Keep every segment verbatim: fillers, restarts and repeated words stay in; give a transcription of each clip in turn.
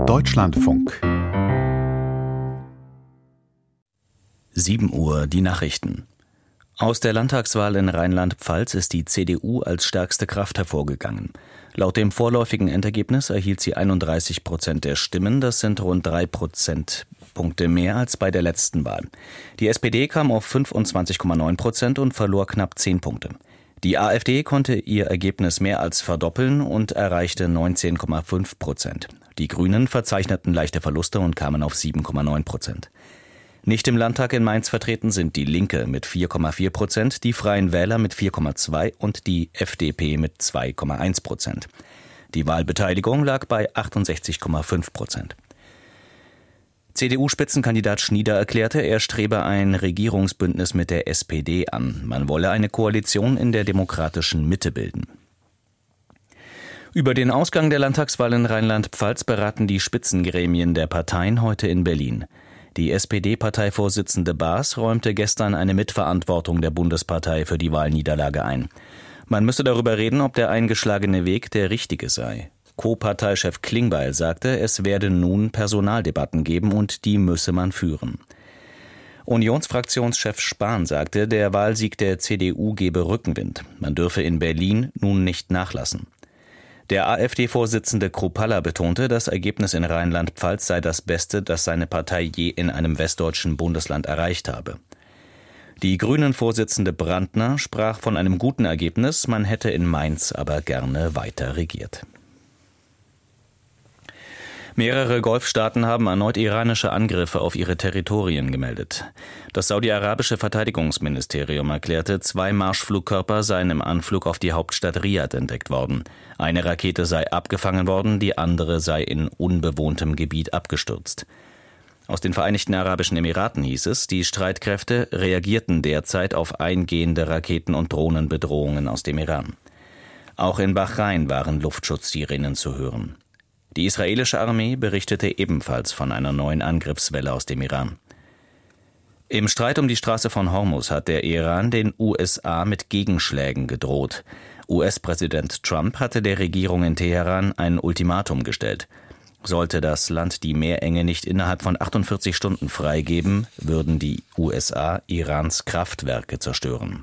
Deutschlandfunk. sieben Uhr, die Nachrichten. Aus der Landtagswahl in Rheinland-Pfalz ist die C D U als stärkste Kraft hervorgegangen. Laut dem vorläufigen Endergebnis erhielt sie einunddreißig Prozent der Stimmen, das sind rund drei Prozentpunkte mehr als bei der letzten Wahl. Die S P D kam auf fünfundzwanzig Komma neun Prozent und verlor knapp zehn Punkte. Die AfD konnte ihr Ergebnis mehr als verdoppeln und erreichte neunzehn Komma fünf Prozent. Die Grünen verzeichneten leichte Verluste und kamen auf sieben Komma neun Prozent. Nicht im Landtag in Mainz vertreten sind die Linke mit vier Komma vier Prozent, die Freien Wähler mit vier Komma zwei und die F D P mit zwei Komma eins Prozent. Die Wahlbeteiligung lag bei achtundsechzig Komma fünf Prozent. C D U-Spitzenkandidat Schnieder erklärte, er strebe ein Regierungsbündnis mit der S P D an. Man wolle eine Koalition in der demokratischen Mitte bilden. Über den Ausgang der Landtagswahl in Rheinland-Pfalz beraten die Spitzengremien der Parteien heute in Berlin. Die S P D-Parteivorsitzende Baas räumte gestern eine Mitverantwortung der Bundespartei für die Wahlniederlage ein. Man müsse darüber reden, ob der eingeschlagene Weg der richtige sei. Co-Parteichef Klingbeil sagte, es werde nun Personaldebatten geben und die müsse man führen. Unionsfraktionschef Spahn sagte, der Wahlsieg der C D U gebe Rückenwind. Man dürfe in Berlin nun nicht nachlassen. Der AfD-Vorsitzende Kruppalla betonte, das Ergebnis in Rheinland-Pfalz sei das Beste, das seine Partei je in einem westdeutschen Bundesland erreicht habe. Die Grünen-Vorsitzende Brandner sprach von einem guten Ergebnis, man hätte in Mainz aber gerne weiter regiert. Mehrere Golfstaaten haben erneut iranische Angriffe auf ihre Territorien gemeldet. Das saudi-arabische Verteidigungsministerium erklärte, zwei Marschflugkörper seien im Anflug auf die Hauptstadt Riad entdeckt worden. Eine Rakete sei abgefangen worden, die andere sei in unbewohntem Gebiet abgestürzt. Aus den Vereinigten Arabischen Emiraten hieß es, die Streitkräfte reagierten derzeit auf eingehende Raketen- und Drohnenbedrohungen aus dem Iran. Auch in Bahrain waren Luftschutzsirenen zu hören. Die israelische Armee berichtete ebenfalls von einer neuen Angriffswelle aus dem Iran. Im Streit um die Straße von Hormuz hat der Iran den U S A mit Gegenschlägen gedroht. U S-Präsident Trump hatte der Regierung in Teheran ein Ultimatum gestellt. Sollte das Land die Meerenge nicht innerhalb von achtundvierzig Stunden freigeben, würden die U S A Irans Kraftwerke zerstören.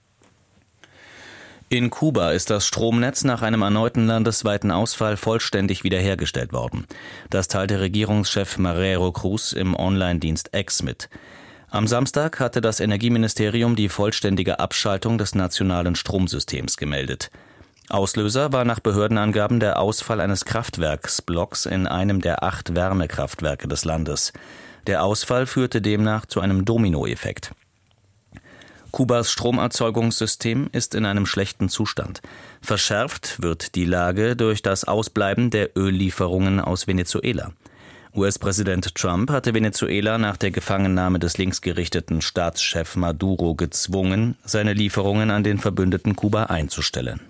In Kuba ist das Stromnetz nach einem erneuten landesweiten Ausfall vollständig wiederhergestellt worden. Das teilte Regierungschef Marrero Cruz im Online-Dienst X mit. Am Samstag hatte das Energieministerium die vollständige Abschaltung des nationalen Stromsystems gemeldet. Auslöser war nach Behördenangaben der Ausfall eines Kraftwerksblocks in einem der acht Wärmekraftwerke des Landes. Der Ausfall führte demnach zu einem Dominoeffekt. Kubas Stromerzeugungssystem ist in einem schlechten Zustand. Verschärft wird die Lage durch das Ausbleiben der Öllieferungen aus Venezuela. U S-Präsident Trump hatte Venezuela nach der Gefangennahme des linksgerichteten Staatschef Maduro gezwungen, seine Lieferungen an den Verbündeten Kuba einzustellen.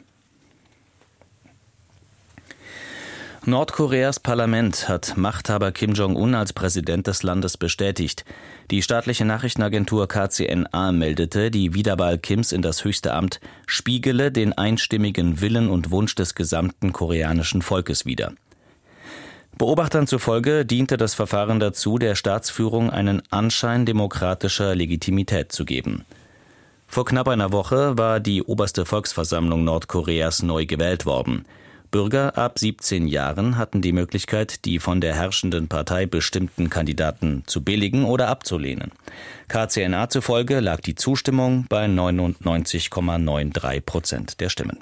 Nordkoreas Parlament hat Machthaber Kim Jong-un als Präsident des Landes bestätigt. Die staatliche Nachrichtenagentur K C N A meldete, die Wiederwahl Kims in das höchste Amt spiegele den einstimmigen Willen und Wunsch des gesamten koreanischen Volkes wider. Beobachtern zufolge diente das Verfahren dazu, der Staatsführung einen Anschein demokratischer Legitimität zu geben. Vor knapp einer Woche war die oberste Volksversammlung Nordkoreas neu gewählt worden. Bürger ab siebzehn Jahren hatten die Möglichkeit, die von der herrschenden Partei bestimmten Kandidaten zu billigen oder abzulehnen. K C N A zufolge lag die Zustimmung bei neunundneunzig Komma dreiundneunzig Prozent der Stimmen.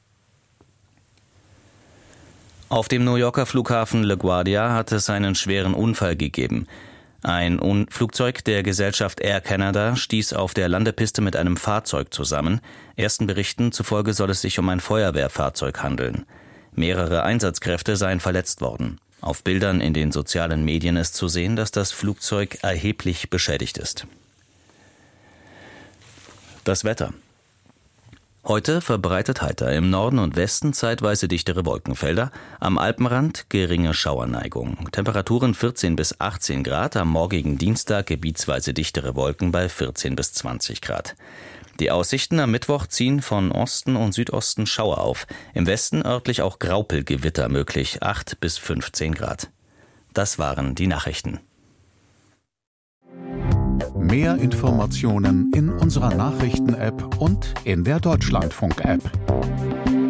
Auf dem New Yorker Flughafen LaGuardia hat es einen schweren Unfall gegeben. Ein Un- Flugzeug der Gesellschaft Air Canada stieß auf der Landepiste mit einem Fahrzeug zusammen. Ersten Berichten zufolge soll es sich um ein Feuerwehrfahrzeug handeln. Mehrere Einsatzkräfte seien verletzt worden. Auf Bildern in den sozialen Medien ist zu sehen, dass das Flugzeug erheblich beschädigt ist. Das Wetter. Heute verbreitet heiter, im Norden und Westen zeitweise dichtere Wolkenfelder, am Alpenrand geringe Schauerneigung. Temperaturen vierzehn bis achtzehn Grad, am morgigen Dienstag gebietsweise dichtere Wolken bei vierzehn bis zwanzig Grad. Die Aussichten am Mittwoch ziehen von Osten und Südosten Schauer auf, im Westen örtlich auch Graupelgewitter möglich, acht bis fünfzehn Grad. Das waren die Nachrichten. Mehr Informationen in unserer Nachrichten-App und in der Deutschlandfunk-App.